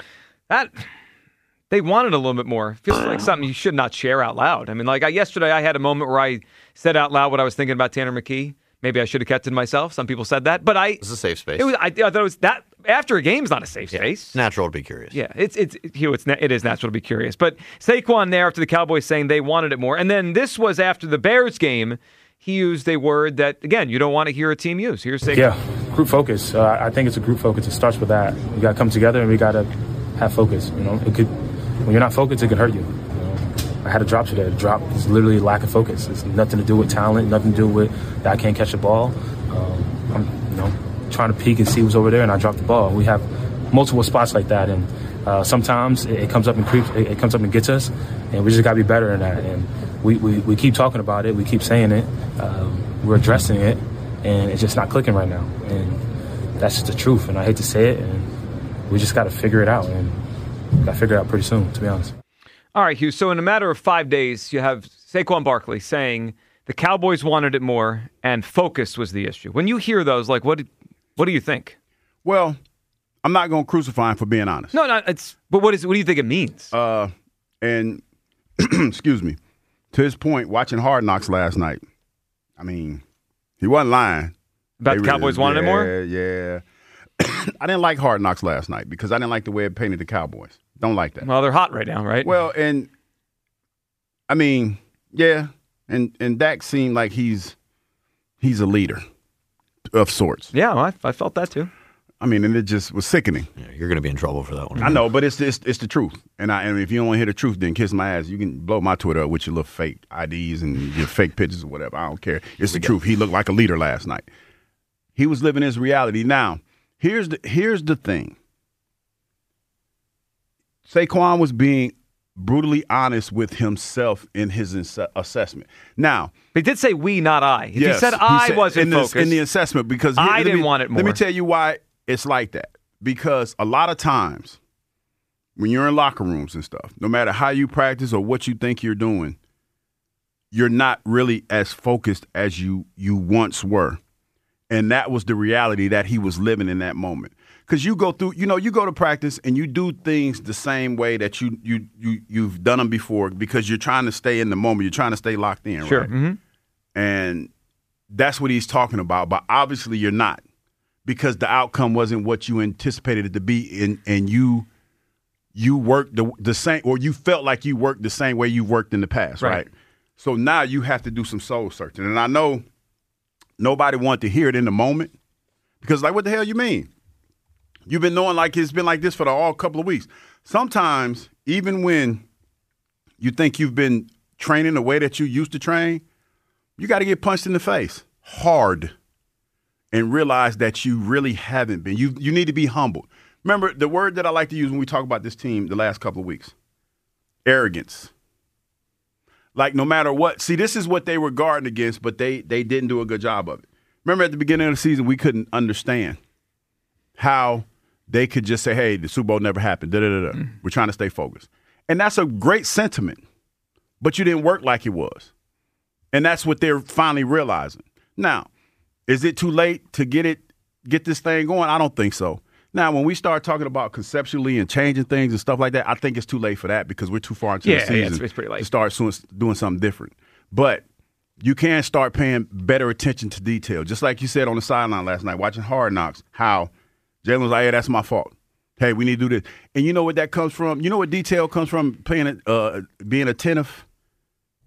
They wanted a little bit more. Feels like something you should not share out loud. I mean, like yesterday I had a moment where I said out loud what I was thinking about Tanner McKee. Maybe I should have kept it to myself. Some people said that. But It's a safe space. I thought it was that after a game is not a safe space. It's natural to be curious. Yeah, it is natural to be curious. But Saquon there after the Cowboys saying they wanted it more. And then this was after the Bears game. He used a word that, again, you don't want to hear a team use. Here's Saquon. Yeah, group focus. I think it's a group focus. It starts with that. We got to come together and we got to have focus. When you're not focused, it could hurt you. I had a drop today. The drop is literally lack of focus. It's nothing to do with talent, nothing to do with that I can't catch the ball. I'm trying to peek and see what's over there, and I dropped the ball. We have multiple spots like that, and sometimes it comes up and creeps. It comes up and gets us, and we just got to be better than that. And we keep talking about it. We keep saying it. We're addressing it, and it's just not clicking right now. And that's just the truth, and I hate to say it, and we just got to figure it out, and got to figure it out pretty soon, to be honest. All right, Hugh. So in a matter of 5 days, you have Saquon Barkley saying the Cowboys wanted it more and focus was the issue. When you hear those, like, what do you think? Well, I'm not going to crucify him for being honest. No, but what do you think it means? And excuse me, to his point, watching Hard Knocks last night, I mean, he wasn't lying. About the Cowboys wanted it more? Yeah. I didn't like Hard Knocks last night because I didn't like the way it painted the Cowboys. Don't like that. Well, they're hot right now, right? Well, and I mean, yeah, and Dak seemed like he's a leader of sorts. Yeah, well, I felt that too. I mean, and it just was sickening. Yeah, you're going to be in trouble for that one. I know, but it's the truth. And if you don't want to hear the truth, then kiss my ass. You can blow my Twitter up with your little fake IDs and your fake pictures or whatever. I don't care. It's the truth. He looked like a leader last night. He was living his reality. Now, here's the thing. Saquon was being brutally honest with himself in his assessment. Now, he did say we, not I. If yes, he said I wasn't focused in the assessment because I didn't want it more. Let me tell you why it's like that. Because a lot of times when you're in locker rooms and stuff, no matter how you practice or what you think you're doing, you're not really as focused as you once were. And that was the reality that he was living in that moment. Because you go through, you go to practice and you do things the same way that you've done them before because you're trying to stay in the moment. You're trying to stay locked in, sure. Right? Mm-hmm. And that's what he's talking about. But obviously you're not because the outcome wasn't what you anticipated it to be. And you worked the same, or you felt like you worked the same way you worked in the past, right? So now you have to do some soul searching. And I know nobody wanted to hear it in the moment because, like, what the hell you mean? You've been knowing like it's been like this for all couple of weeks. Sometimes, even when you think you've been training the way that you used to train, you got to get punched in the face hard and realize that you really haven't been. You need to be humbled. Remember, the word that I like to use when we talk about this team the last couple of weeks, arrogance. Like, no matter what. See, this is what they were guarding against, but they didn't do a good job of it. Remember, at the beginning of the season, we couldn't understand how they could just say, hey, the Super Bowl never happened. We're trying to stay focused. And that's a great sentiment, but you didn't work like it was. And that's what they're finally realizing. Now, is it too late to get this thing going? I don't think so. Now, when we start talking about conceptually and changing things and stuff like that, I think it's too late for that because we're too far into the season it's pretty late to start doing something different. But you can start paying better attention to detail. Just like you said on the sideline last night, watching Hard Knocks, how Jalen was like, hey, that's my fault. Hey, we need to do this. And you know what that comes from? You know what detail comes from being attentive?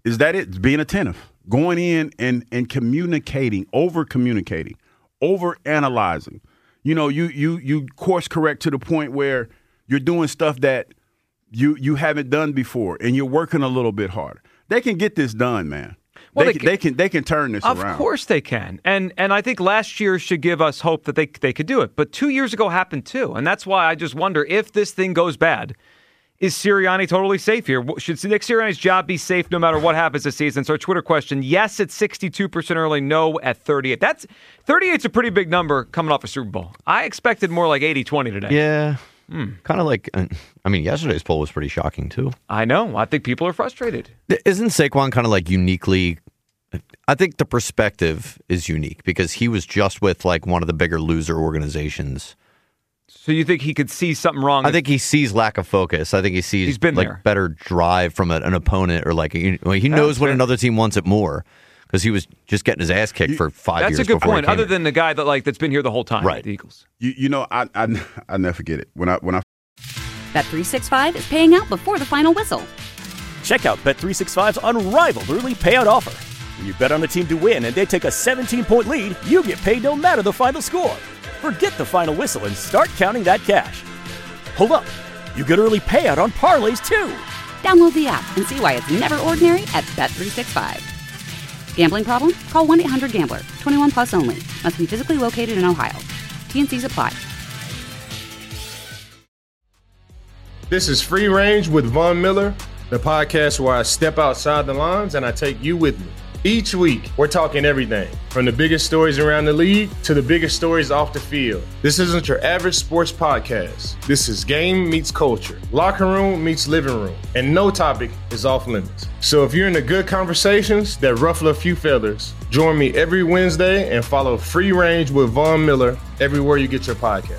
is that it? Being attentive, going in and communicating, over-communicating, over-analyzing. You course correct to the point where you're doing stuff that you haven't done before, and you're working a little bit harder. They can get this done, man. Well, they can turn this around. Of course they can. And I think last year should give us hope that they could do it. But 2 years ago happened too. And that's why I just wonder if this thing goes bad, is Sirianni totally safe here? Should Nick Sirianni's job be safe no matter what happens this season? So our Twitter question, yes at 62% early, no at 38. 38's a pretty big number coming off a Super Bowl. I expected more like 80-20 today. Yeah. Kind of like, yesterday's poll was pretty shocking, too. I know. I think people are frustrated. Isn't Saquon kind of like uniquely... I think the perspective is unique because he was just with like one of the bigger loser organizations. So you think he could see something wrong? I think he sees lack of focus. I think he sees he's been like there. Better drive from an opponent or like he knows when another team wants it more. Because he was just getting his ass kicked for 5 years. That's a good point. Other than the guy that's been here the whole time, right? The Eagles. I never forget it when I. Bet365 is paying out before the final whistle. Check out Bet365's unrivaled early payout offer. When you bet on a team to win and they take a 17-point lead, you get paid no matter the final score. Forget the final whistle and start counting that cash. Hold up, you get early payout on parlays too. Download the app and see why it's never ordinary at Bet365. Gambling problem? Call 1-800-GAMBLER. 21 plus only. Must be physically located in Ohio. T&Cs apply. This is Free Range with Von Miller, the podcast where I step outside the lines and I take you with me. Each week, we're talking everything from the biggest stories around the league to the biggest stories off the field. This isn't your average sports podcast. This is game meets culture, locker room meets living room, and no topic is off limits. So if you're into good conversations that ruffle a few feathers, join me every Wednesday and follow Free Range with Von Miller everywhere you get your podcast.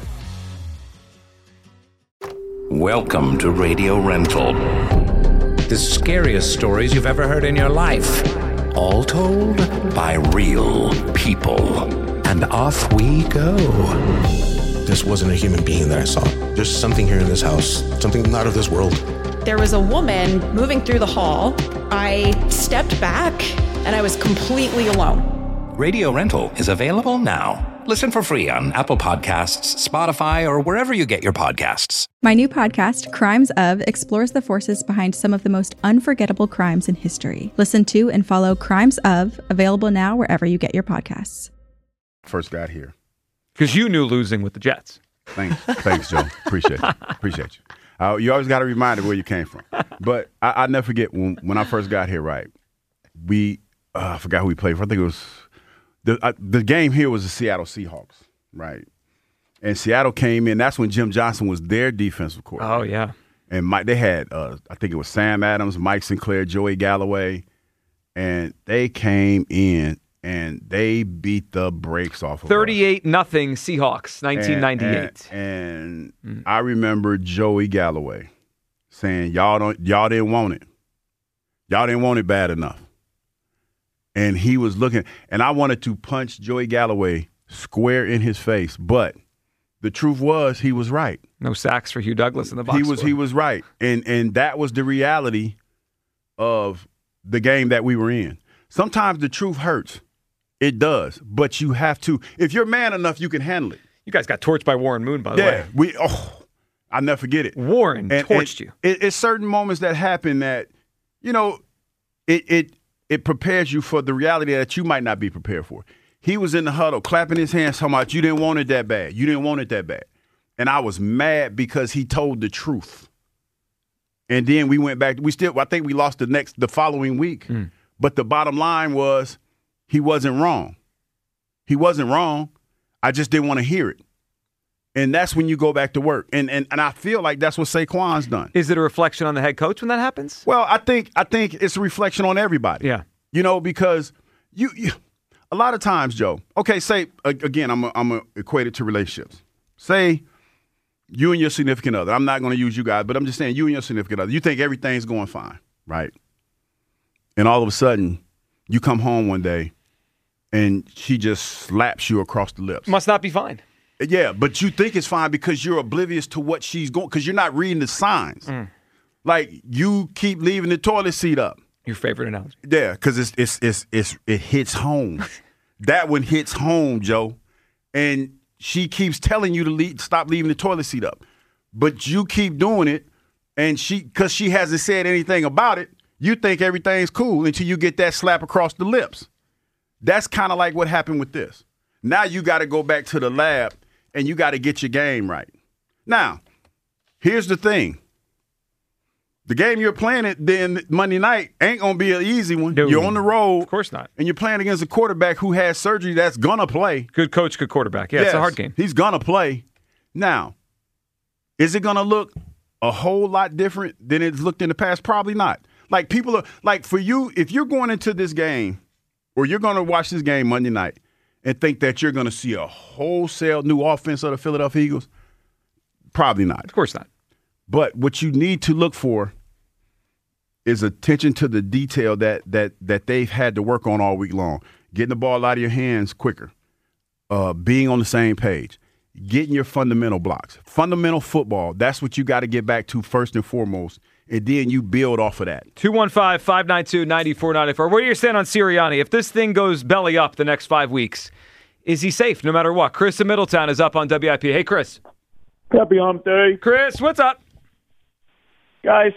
Welcome to Radio Rental. The scariest stories you've ever heard in your life. All told by real people. And off we go. This wasn't a human being that I saw. There's something here in this house, something not of this world. There was a woman moving through the hall. I stepped back and I was completely alone. Radio Rental is available now. Listen for free on Apple Podcasts, Spotify, or wherever you get your podcasts. My new podcast, Crimes Of, explores the forces behind some of the most unforgettable crimes in history. Listen to and follow Crimes Of, available now wherever you get your podcasts. First got here. Because you knew losing with the Jets. Thanks, Joe. Appreciate you. You always got to remind where you came from. But I never forget when I first got here, right? I forgot who we played for. I think it was... The game here was the Seattle Seahawks, right? And Seattle came in. That's when Jim Johnson was their defensive coordinator. Oh, yeah. And they had, I think it was Sam Adams, Mike Sinclair, Joey Galloway. And they came in and they beat the brakes off of 38-0 Seahawks, 1998. And I remember Joey Galloway saying, y'all didn't want it. Y'all didn't want it bad enough. And he was looking, and I wanted to punch Joey Galloway square in his face, but the truth was he was right. No sacks for Hugh Douglas in the box score. He was right, and that was the reality of the game that we were in. Sometimes the truth hurts, it does, but you have to. If you're man enough, you can handle it. You guys got torched by Warren Moon, by the way. Yeah, I'll never forget it. Warren torched you. It's certain moments that happen that, it prepares you for the reality that you might not be prepared for. He was in the huddle, clapping his hands, talking about, you didn't want it that bad. You didn't want it that bad. And I was mad because he told the truth. And then we went back. I think we lost the following week. But the bottom line was he wasn't wrong. He wasn't wrong. I just didn't want to hear it. And that's when you go back to work. And I feel like that's what Saquon's done. Is it a reflection on the head coach when that happens? Well, I think it's a reflection on everybody. Yeah. Because you a lot of times, Joe, okay, say, again, I'm going to equate it to relationships. Say you and your significant other. I'm not going to use you guys, but I'm just saying you and your significant other. You think everything's going fine, right? And all of a sudden, you come home one day and she just slaps you across the lips. Must not be fine. Yeah, but you think it's fine because you're oblivious to what she's going, because you're not reading the signs. Like, you keep leaving the toilet seat up. Your favorite analogy? Yeah, because it hits home. That one hits home, Joe. And she keeps telling you to stop leaving the toilet seat up. But you keep doing it, and because she hasn't said anything about it, you think everything's cool until you get that slap across the lips. That's kind of like what happened with this. Now you got to go back to the lab, and you got to get your game right. Now, here's the thing. The game you're playing then Monday night ain't going to be an easy one. No. You're on the road. Of course not. And you're playing against a quarterback who has surgery that's going to play. Good coach, good quarterback. Yeah, It's a hard game. He's going to play. Now, is it going to look a whole lot different than it's looked in the past? Probably not. Like people are like for you, if you're going into this game or you're going to watch this game Monday night and think that you're going to see a wholesale new offense of the Philadelphia Eagles, probably not. Of course not. But what you need to look for is attention to the detail that they've had to work on all week long. Getting the ball out of your hands quicker, being on the same page, getting your fundamental blocks. Fundamental football, that's what you got to get back to first and foremost, and then you build off of that. 215-592-9494. Where do you stand on Sirianni? If this thing goes belly up the next 5 weeks, is he safe no matter what? Chris in Middletown is up on WIP. Hey, Chris. Happy hump day. Chris, what's up? Guys,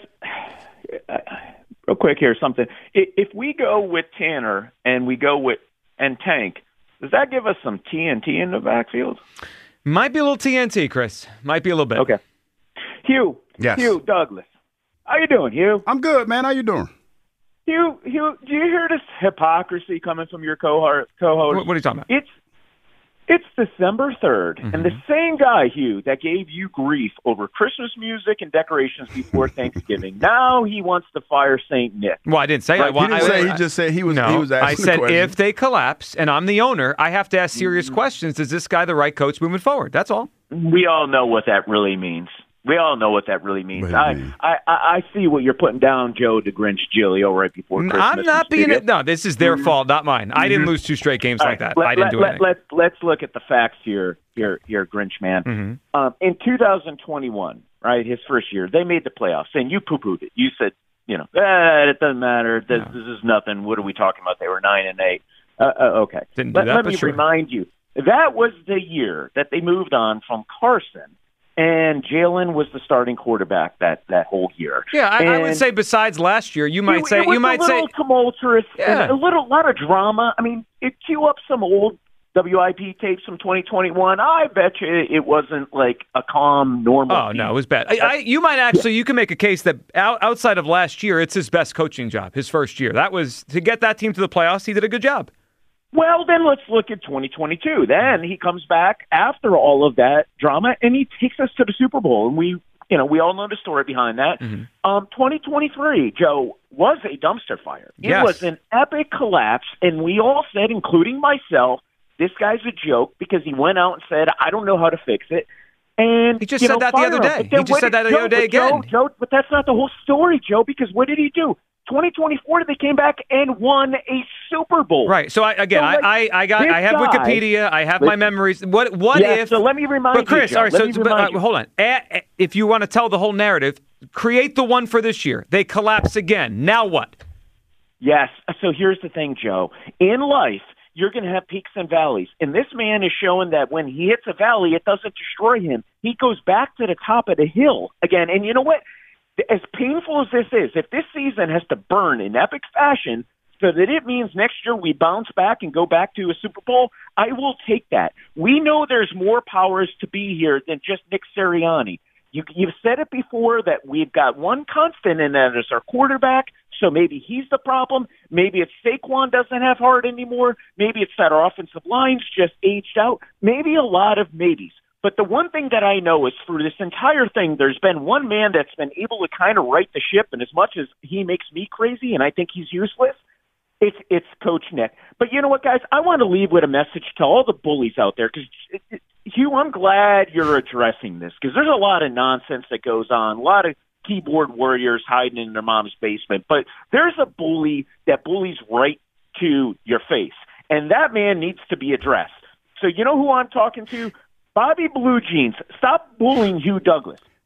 real quick here, something. If we go with Tanner and we go with Tank, does that give us some TNT in the backfield? Might be a little TNT, Chris. Might be a little bit. Okay. Hugh. Yes. Hugh Douglas. How you doing, Hugh? I'm good, man. How you doing? Hugh, do you hear this hypocrisy coming from your co-host? What are you talking about? It's December 3rd, and the same guy, Hugh, that gave you grief over Christmas music and decorations before Thanksgiving, now he wants to fire St. Nick. Well, I didn't say right. He just said he was asking I said the question. If they collapse and I'm the owner, I have to ask serious questions. Is this guy the right coach moving forward? That's all. We all know what that really means. I see what you're putting down, Joe the Grinch Gilio, right before Christmas. I'm not being it. No, this is their fault, not mine. I didn't lose 2 straight games like that. I didn't do anything. Let's look at the facts here, Grinch man. In 2021, right, his first year, they made the playoffs, and you poo-pooed it. You said, it doesn't matter. This is nothing. What are we talking about? They were 9-8. Okay. Didn't do that, let me remind you, that was the year that they moved on from Carson. And Jalen was the starting quarterback that whole year. Yeah, I would say besides last year, you might say a little tumultuous, and a lot of drama. I mean, cue up some old WIP tapes from 2021. I bet you it wasn't like a calm, normal. Oh no, it was bad. You might actually, you can make a case that outside of last year, it's his best coaching job. His first year, that was to get that team to the playoffs. He did a good job. Well, then let's look at 2022. Then he comes back after all of that drama, and he takes us to the Super Bowl. And we all know the story behind that. 2023, Joe, was a dumpster fire. It was an epic collapse, and we all said, including myself, this guy's a joke because he went out and said, I don't know how to fix it. And he just said that the other day. He just said that the other day again. Joe, but that's not the whole story, Joe, because what did he do? 2024, they came back and won a Super Bowl. Right. So I have Wikipedia. I have my memories. What if? So let me remind you. But Chris, all right. Hold on. If you want to tell the whole narrative, create the one for this year. They collapse again. Now what? Yes. So here's the thing, Joe. In life, you're going to have peaks and valleys. And this man is showing that when he hits a valley, it doesn't destroy him. He goes back to the top of the hill again. And you know what? As painful as this is, if this season has to burn in epic fashion so that it means next year we bounce back and go back to a Super Bowl, I will take that. We know there's more powers to be here than just Nick Sirianni. You've said it before that we've got one constant, and that is our quarterback, so maybe he's the problem. Maybe it's Saquon doesn't have heart anymore. Maybe it's that our offensive line's just aged out. Maybe a lot of maybes. But the one thing that I know is through this entire thing, there's been one man that's been able to kind of right the ship, and as much as he makes me crazy and I think he's useless, it's Coach Nick. But you know what, guys? I want to leave with a message to all the bullies out there, because, Hugh, I'm glad you're addressing this, because there's a lot of nonsense that goes on, a lot of keyboard warriors hiding in their mom's basement. But there's a bully that bullies right to your face, and that man needs to be addressed. So you know who I'm talking to? Bobby Blue Jeans, stop bullying Hugh Douglas.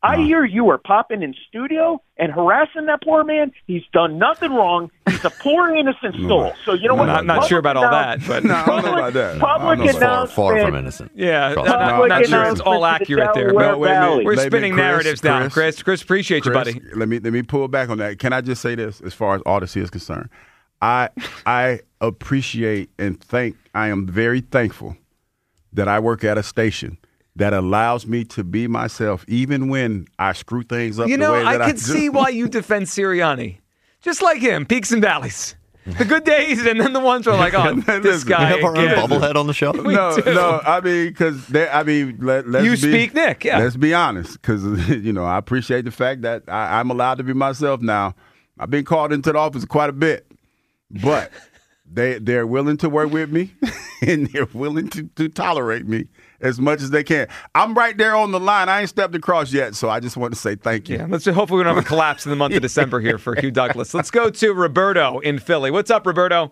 I hear you are popping in studio and harassing that poor man. He's done nothing wrong. He's a poor innocent soul. So you know what? I'm not sure about all that, but I don't know about that. Public announcement. Far from innocent. Yeah, I'm not sure it's all accurate there. But we're spinning narratives down. Chris, appreciate you, buddy. Let me pull back on that. Can I just say this as far as Odyssey is concerned? I appreciate and I am very thankful that I work at a station that allows me to be myself even when I screw things up. You know, the way that I could see why you defend Sirianni. Just like him, peaks and valleys. The good days and then the ones where like, oh, this guy. We have our own bobblehead on the show? No, I mean, because, let's speak, Nick, yeah. Let's be honest, because, I appreciate the fact that I'm allowed to be myself now. I've been called into the office quite a bit, but they're willing to work with me and they're willing to tolerate me as much as they can. I'm right there on the line. I ain't stepped across yet, so I just want to say thank you. Yeah, hopefully we don't have a collapse in the month of December here for Hugh Douglas. Let's go to Roberto in Philly. What's up, Roberto?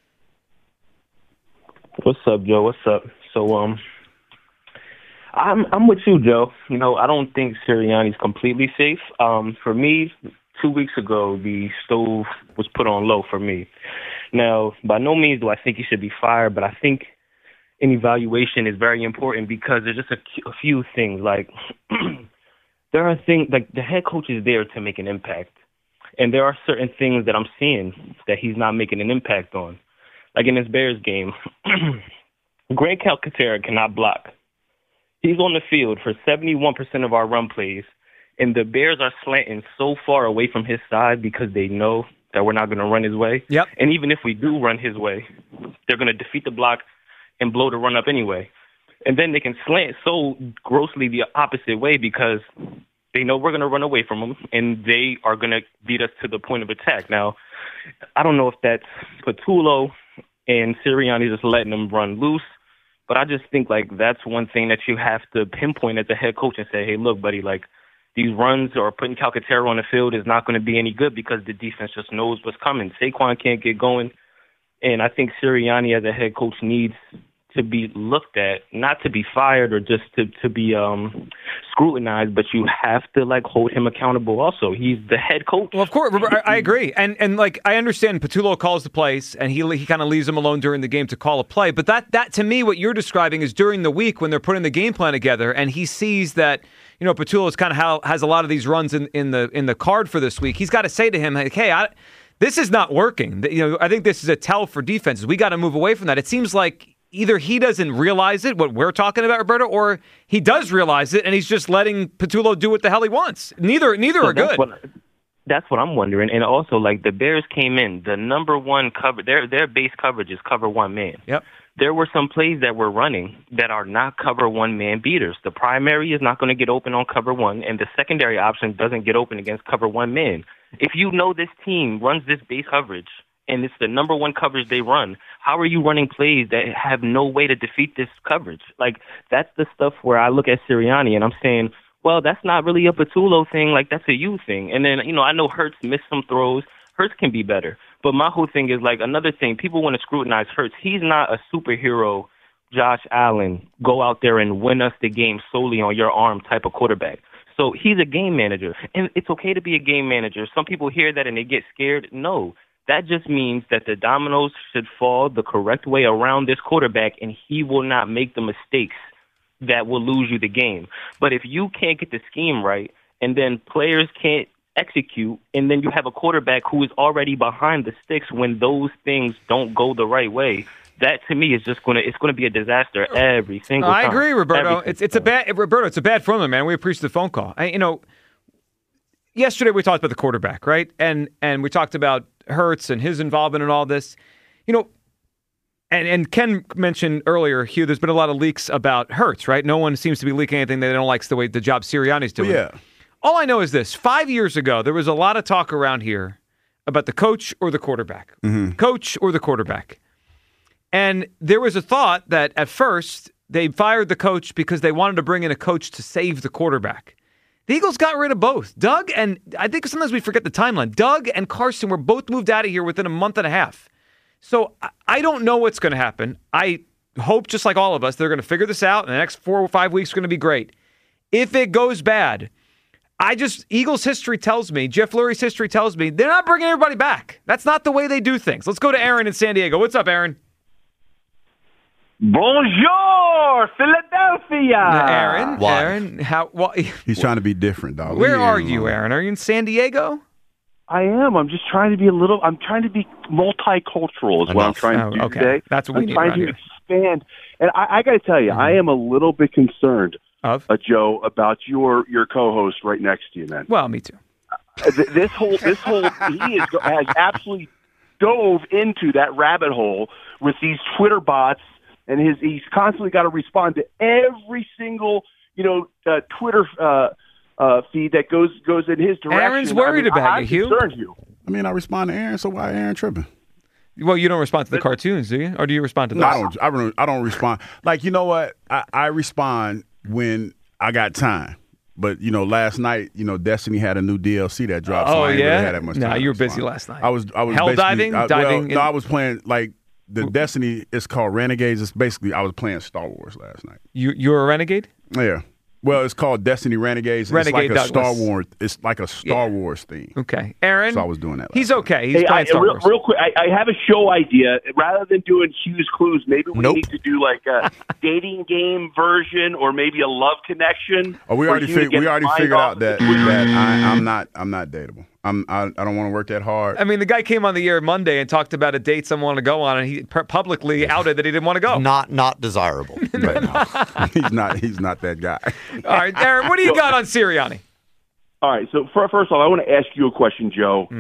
What's up, Joe? What's up? So, I'm with you, Joe. I don't think Sirianni's completely safe. For me, 2 weeks ago, the stove was put on low for me. Now, by no means do I think he should be fired, but I think an evaluation is very important because there's just a few things. Like, there are things, like the head coach is there to make an impact. And there are certain things that I'm seeing that he's not making an impact on. Like in this Bears game, Greg Calcaterra cannot block. He's on the field for 71% of our run plays, and the Bears are slanting so far away from his side because they know that we're not going to run his way. Yep. And even if we do run his way, they're going to defeat the block and blow the run up anyway. And then they can slant so grossly the opposite way because they know we're going to run away from them, and they are going to beat us to the point of attack. Now, I don't know if that's Patullo and Sirianni just letting them run loose, but I just think, like, that's one thing that you have to pinpoint as a head coach and say, hey, look, buddy, like, these runs or putting Calcaterra on the field is not going to be any good because the defense just knows what's coming. Saquon can't get going. And I think Sirianni as a head coach needs to be looked at, not to be fired or just to be scrutinized, but you have to like hold him accountable also. He's the head coach. Well, of course, I agree. And like I understand Patullo calls the plays and he kind of leaves him alone during the game to call a play. But that to me, what you're describing is during the week when they're putting the game plan together and he sees that, Patullo's kind of has a lot of these runs in the card for this week. He's got to say to him, like, hey, this is not working. I think this is a tell for defenses. We got to move away from that. It seems like either he doesn't realize it, what we're talking about, Roberto, or he does realize it, and he's just letting Patullo do what the hell he wants. Neither are good. That's what I'm wondering. And also, like, the Bears came in, the number one cover, their base coverage is cover one man. Yep. There were some plays that we're running that are not cover one man beaters. The primary is not going to get open on cover one, and the secondary option doesn't get open against cover one man. If you know this team runs this base coverage, and it's the number one coverage they run, how are you running plays that have no way to defeat this coverage? Like, that's the stuff where I look at Sirianni and I'm saying, well, that's not really a Patullo thing. Like, that's a you thing. And then, I know Hurts missed some throws. Hurts can be better. But my whole thing is, like, another thing, people want to scrutinize Hurts. He's not a superhero, Josh Allen, go out there and win us the game solely on your arm type of quarterback. So he's a game manager. And it's okay to be a game manager. Some people hear that and they get scared. No. That just means that the dominoes should fall the correct way around this quarterback, and he will not make the mistakes that will lose you the game. But if you can't get the scheme right, and then players can't execute, and then you have a quarterback who is already behind the sticks when those things don't go the right way, that to me is just going to be a disaster every single time. I agree, Roberto. It's a bad formula, man. We appreciate the phone call. Yesterday we talked about the quarterback, right? And we talked about Hurts and his involvement in all this. And Ken mentioned earlier, Hugh, there's been a lot of leaks about Hurts, right? No one seems to be leaking anything they don't like the job Sirianni's doing. Yeah. All I know is this. 5 years ago, there was a lot of talk around here about the coach or the quarterback. Mm-hmm. Coach or the quarterback. And there was a thought that at first they fired the coach because they wanted to bring in a coach to save the quarterback. The Eagles got rid of both. Doug, and I think sometimes we forget the timeline. Doug and Carson were both moved out of here within a month and a half. So I don't know what's going to happen. I hope, just like all of us, they're going to figure this out, and the next 4 or 5 weeks are going to be great. If it goes bad, Eagles history tells me, Jeff Lurie's history tells me, they're not bringing everybody back. That's not the way they do things. Let's go to Aaron in San Diego. What's up, Aaron? Bonjour, Philadelphia. Aaron, why? Aaron, how? Well, he's trying to be different, dog. Where are you, Aaron? Are you in San Diego? I am. I'm just trying to be I'm trying to be multicultural is what I'm trying to do today. That's what we need I'm trying to expand. And I got to tell you, I am a little bit concerned, Joe, about your co-host right next to you, man. Well, me too. This whole he has absolutely dove into that rabbit hole with these Twitter bots. And he's constantly got to respond to every single, Twitter feed that goes in his direction. Aaron's worried about you, Hugh. I mean, I respond to Aaron, so why Aaron tripping? Well, you don't respond to the cartoons, do you? Or do you respond to those? No, I don't respond. Like, you know what? I respond when I got time. But, last night, Destiny had a new DLC that dropped. So I ain't really had that much time. No, you were busy last night. I was Hell diving? I was playing, like, the Destiny is called Renegades. It's basically, I was playing Star Wars last night. You were a Renegade? Yeah. Well, it's called Destiny Renegades. Renegade it's like a Star Wars theme. Okay. Aaron? So I was doing that. He's okay. He's playing Star Wars. Real quick, I have a show idea. Rather than doing Hugh's Clues, maybe we need to do like a dating game version or maybe a love connection. Oh, we already figured out that I'm not dateable. I don't want to work that hard. I mean, the guy came on the air Monday and talked about a date someone wanted to go on, and he publicly outed that he didn't want to go. Not desirable. Right now. He's not that guy. All right, Aaron, what do you got on Sirianni? All right, so first of all, I want to ask you a question, Joe.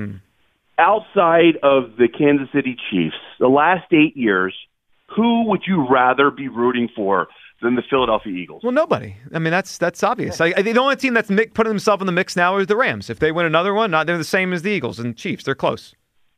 Outside of the Kansas City Chiefs, the last 8 years, who would you rather be rooting for than the Philadelphia Eagles? Well, nobody. I mean, that's obvious. The only team that's putting themselves in the mix now is the Rams. If they win another one, they're the same as the Eagles and Chiefs. They're close.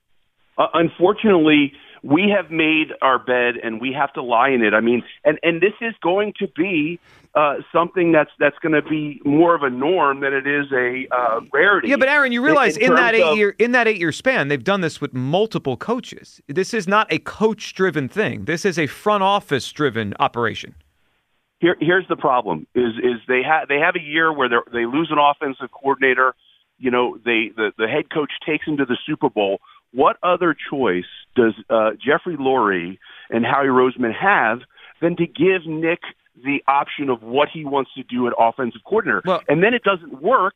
Unfortunately, we have made our bed and we have to lie in it. I mean, and this is going to be something that's going to be more of a norm than it is a rarity. Yeah, but Aaron, you realize in that 8-year span, they've done this with multiple coaches. This is not a coach-driven thing. This is a front office-driven operation. Here's the problem: is they have a year where they lose an offensive coordinator. The head coach takes them to the Super Bowl. What other choice does Jeffrey Lurie and Howie Roseman have than to give Nick the option of what he wants to do at offensive coordinator? Well, and then it doesn't work,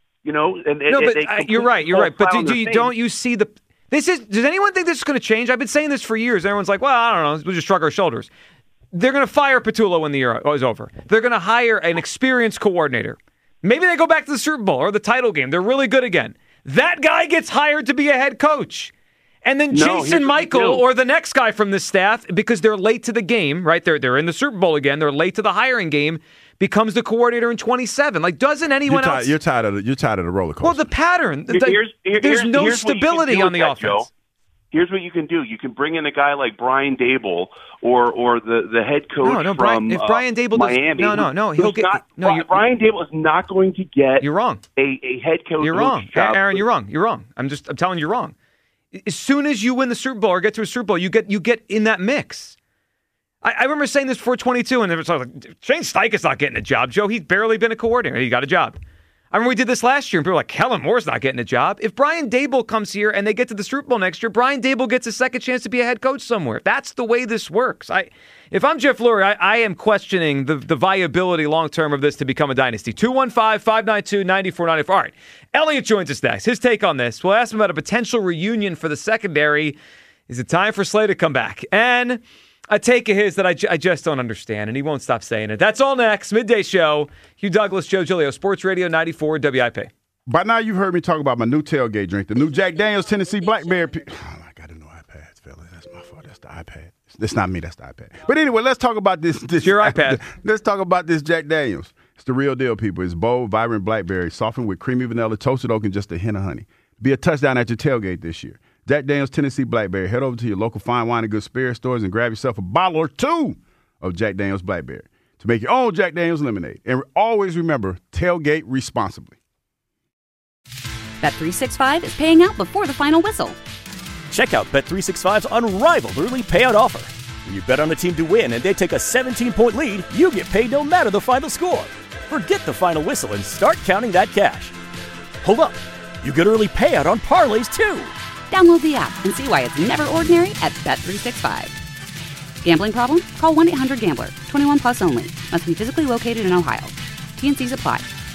you're right. But don't you see the? Does anyone think this is going to change? I've been saying this for years. Everyone's like, well, I don't know. We'll just shrug our shoulders. They're going to fire Petula when the year is over. They're going to hire an experienced coordinator. Maybe they go back to the Super Bowl or the title game. They're really good again. That guy gets hired to be a head coach. And then Jason Michael or the next guy from the staff, because they're late to the game, right? They're in the Super Bowl again. They're late to the hiring game, becomes the coordinator in 27. Like, doesn't anyone else? You're tired of the roller coaster. Well, the pattern. There's no stability on the offense. Joe. Here's what you can do. You can bring in a guy like Brian Dable or the head coach from Brian Dable Miami. Brian Dable is not going to get. You're wrong. A head coach. You're wrong, Aaron. You're wrong. You're wrong. I'm telling you, you're wrong. As soon as you win the Super Bowl or get to a Super Bowl, you get in that mix. I remember saying this before 22, and there was like, Shane Steichen's not getting a job. Joe, he's barely been a coordinator. He got a job. I remember we did this last year, and people were like, Kellen Moore's not getting a job. If Brian Dable comes here and they get to the Super Bowl next year, Brian Dable gets a second chance to be a head coach somewhere. That's the way this works. If I'm Jeff Lurie, I am questioning the viability long-term of this to become a dynasty. 215-592-9494. All right, Elliot joins us next. His take on this. We'll ask him about a potential reunion for the secondary. Is it time for Slay to come back? And a take of his that I just don't understand, and he won't stop saying it. That's all next. Midday Show. Hugh Douglas, Joe Giglio, Sports Radio 94 WIP. By now you've heard me talk about my new tailgate drink, the new Jack Daniels Tennessee Blackberry. I got a new iPad, fellas. That's my fault. That's the iPad. It's not me. That's the iPad. But anyway, let's talk about this. It's your iPad. Let's talk about this Jack Daniels. It's the real deal, people. It's bold, vibrant blackberry, softened with creamy vanilla, toasted oak, and just a hint of honey. Be a touchdown at your tailgate this year. Jack Daniels Tennessee Blackberry. Head over to your local fine wine and good spirit stores and grab yourself a bottle or two of Jack Daniels Blackberry to make your own Jack Daniels lemonade. And always remember, tailgate responsibly. Bet365 is paying out before the final whistle. Check out Bet365's unrivaled early payout offer. When you bet on a team to win and they take a 17-point lead, you get paid no matter the final score. Forget the final whistle and start counting that cash. Hold up. You get early payout on parlays, too. Download the app and see why it's never ordinary at Bet365. Gambling problem? Call 1-800-GAMBLER. 21 plus only. Must be physically located in Ohio. T&Cs apply.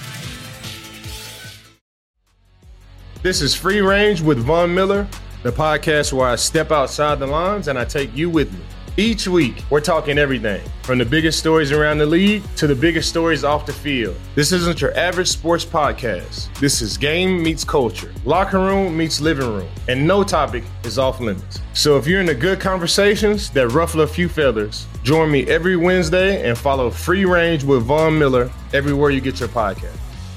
This is Free Range with Von Miller, the podcast where I step outside the lines and I take you with me. Each week, we're talking everything from the biggest stories around the league to the biggest stories off the field. This isn't your average sports podcast. This is game meets culture, locker room meets living room, and no topic is off limits. So if you're into good conversations that ruffle a few feathers, join me every Wednesday and follow Free Range with Von Miller everywhere you get your podcast.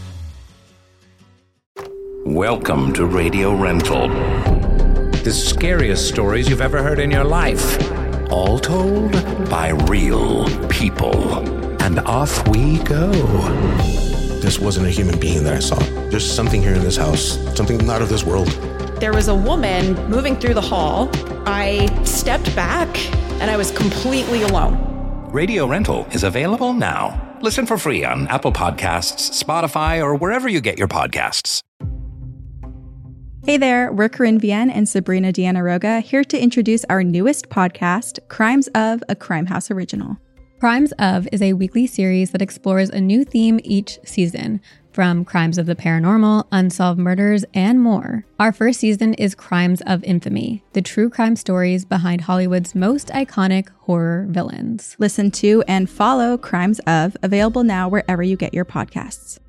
Welcome to Radio Rental. The scariest stories you've ever heard in your life. All told by real people. And off we go. This wasn't a human being that I saw. There's something here in this house, something not of this world. There was a woman moving through the hall. I stepped back and I was completely alone. Radio Rental is available now. Listen for free on Apple Podcasts, Spotify, or wherever you get your podcasts. Hey there, we're Corinne Vienne and Sabrina Deanna Roga, here to introduce our newest podcast, Crimes of, a Crime House original. Crimes of is a weekly series that explores a new theme each season, from crimes of the paranormal, unsolved murders, and more. Our first season is Crimes of Infamy, the true crime stories behind Hollywood's most iconic horror villains. Listen to and follow Crimes of, available now wherever you get your podcasts.